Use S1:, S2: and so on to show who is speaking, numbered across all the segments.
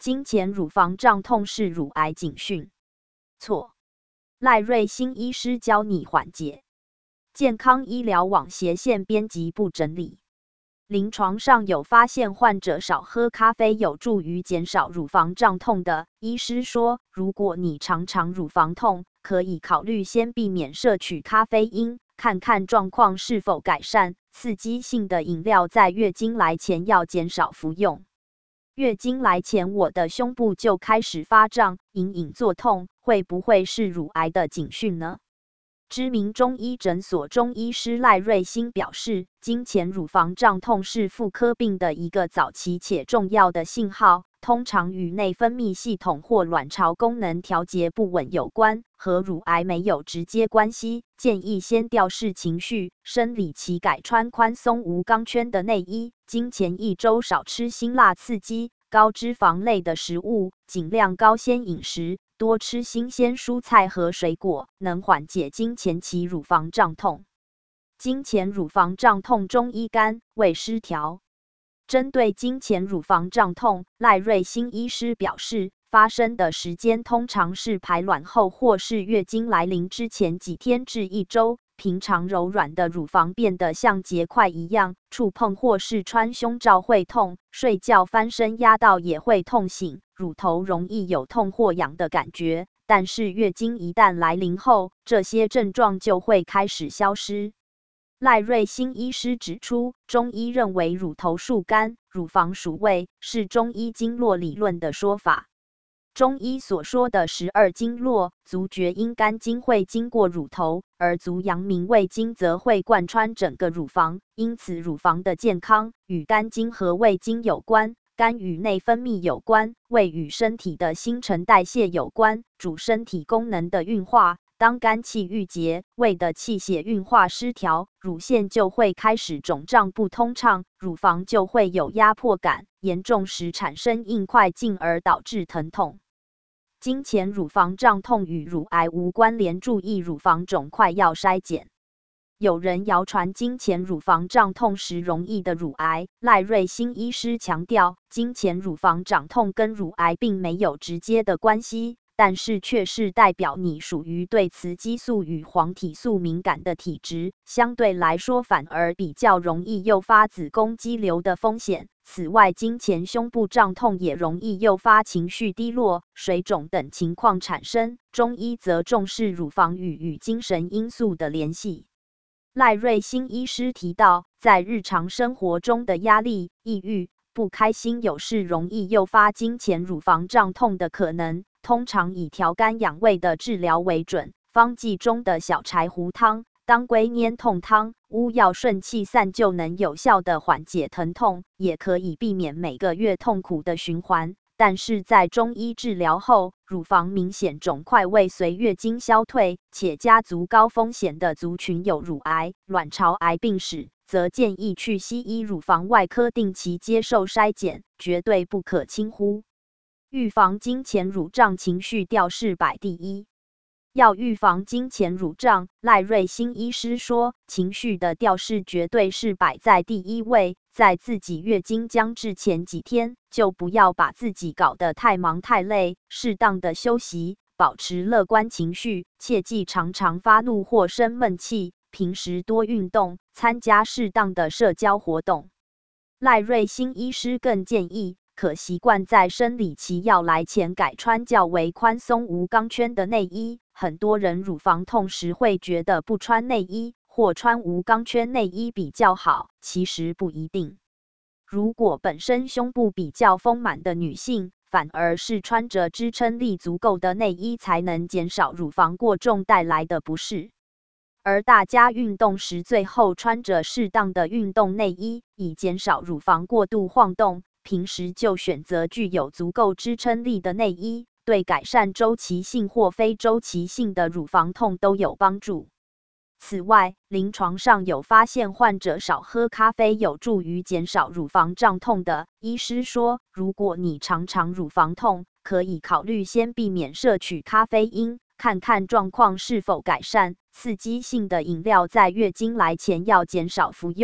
S1: 经前乳房胀痛是乳癌警讯？错。赖瑞新医师教你缓解。健康医疗网斜线编辑部整理。临床上有发现患者少喝咖啡有助于减少乳房胀痛的。医师说，如果你常常乳房痛，可以考虑先避免摄取咖啡因，看看状况是否改善。刺激性的饮料在月经来前要减少服用。月经来前我的胸部就开始发胀，隐隐作痛，会不会是乳癌的警讯呢？知名中医诊所中医师赖瑞新表示，经前乳房胀痛是妇科病的一个早期且重要的信号，通常与内分泌系统或卵巢功能调节不稳有关，和乳癌没有直接关系。建议先调试情绪，生理期改穿宽松无钢圈的内衣，经前1周少吃辛辣刺激、高脂肪类的食物，尽量高纤饮食，多吃新鲜蔬菜和水果，能缓解经前期乳房胀痛。经前乳房胀痛中医肝、胃失调。针对经前乳房胀痛，赖瑞新医师表示，发生的时间通常是排卵后或是月经来临之前几天至1周。平常柔软的乳房变得像结块一样，触碰或是穿胸罩会痛，睡觉翻身压到也会痛醒，乳头容易有痛或痒的感觉。但是月经一旦来临后，这些症状就会开始消失。赖瑞新医师指出，中医认为乳头属肝，乳房属胃，是中医经络理论的说法。中医所说的12经络，足厥阴肝经会经过乳头，而足阳明胃经则会贯穿整个乳房。因此，乳房的健康与肝经和胃经有关，肝与内分泌有关，胃与身体的新陈代谢有关，主身体功能的运化。当肝气郁结，胃的气血运化失调，乳腺就会开始肿胀不通畅，乳房就会有压迫感，严重时产生硬块，进而导致疼痛。经前乳房胀痛与乳癌无关联，注意乳房肿块要筛检。有人谣传经前乳房胀痛时容易的乳癌，赖瑞新医师强调，经前乳房胀痛跟乳癌并没有直接的关系，但是却是代表你属于对雌激素与黄体素敏感的体质，相对来说反而比较容易诱发子宫肌瘤的风险。此外，经前胸部胀痛也容易诱发情绪低落、水肿等情况产生。中医则重视乳房与精神因素的联系。赖瑞新医师提到，在日常生活中的压力、抑郁、不开心有时容易诱发经前乳房胀痛的可能，通常以调肝养胃的治疗为准。方剂中的小柴胡汤、当归粘痛汤、乌药顺气散就能有效的缓解疼痛，也可以避免每个月痛苦的循环。但是在中医治疗后，乳房明显肿块未随月经消退，且家族高风险的族群有乳癌、卵巢癌病史，则建议去西医乳房外科定期接受筛检，绝对不可轻忽。预防经前乳胀，情绪调试摆第一。要预防经前乳胀，赖瑞新医师说，情绪的调试绝对是摆在第一位。在自己月经将至前几天，就不要把自己搞得太忙太累，适当的休息，保持乐观情绪，切忌常常发怒或生闷气。平时多运动，参加适当的社交活动。赖瑞新医师更建议，可习惯在生理期要来前改穿较为宽松无钢圈的内衣。很多人乳房痛时会觉得不穿内衣或穿无钢圈内衣比较好，其实不一定。如果本身胸部比较丰满的女性，反而是穿着支撑力足够的内衣才能减少乳房过重带来的不适。而大家运动时最后穿着适当的运动内衣，以减少乳房过度晃动。平时就选择具有足够支撑力的内衣，对改善周期性或非周期性的乳房痛都有帮助。此外，临床上有发现患者少喝咖啡有助于减少乳房胀痛的。医师说，如果你常常乳房痛，可以考虑先避免摄取咖啡因，看看状况是否改善。刺激性的饮料在月经来前要减少服用，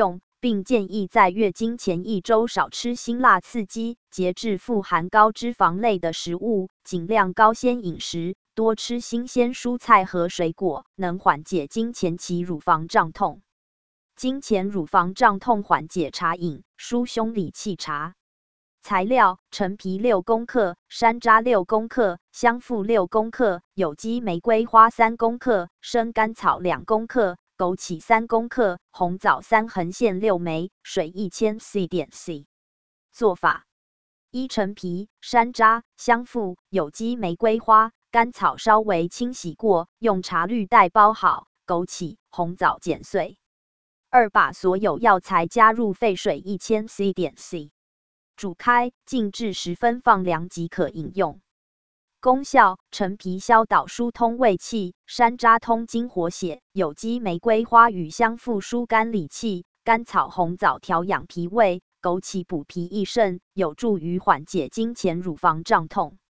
S1: 并建议在月经前1周少吃辛辣刺激、节制富含高脂肪类的食物，尽量高纤饮食，多吃新鲜蔬菜和水果，能缓解经前期乳房胀痛。经前乳房胀痛缓解茶饮：疏胸理气茶。材料：陈皮6公克、山楂6公克、香附6公克、有机玫瑰花3公克、生甘草2公克、枸杞3公克、红枣3横线6枚、水1000 c.c。做法：依陈皮、山楂、香附、有机玫瑰花、甘草稍微清洗过，用茶滤袋包好，枸杞、红枣剪碎。2. 把所有药材加入沸水1000 c.c。煮开，静置10分放凉即可饮用。功效：陈皮消导疏通胃气，山楂通经活血，有机玫瑰花与香附疏肝理气，甘草红枣调养脾胃，枸杞补脾益肾，有助于缓解经前乳房胀痛。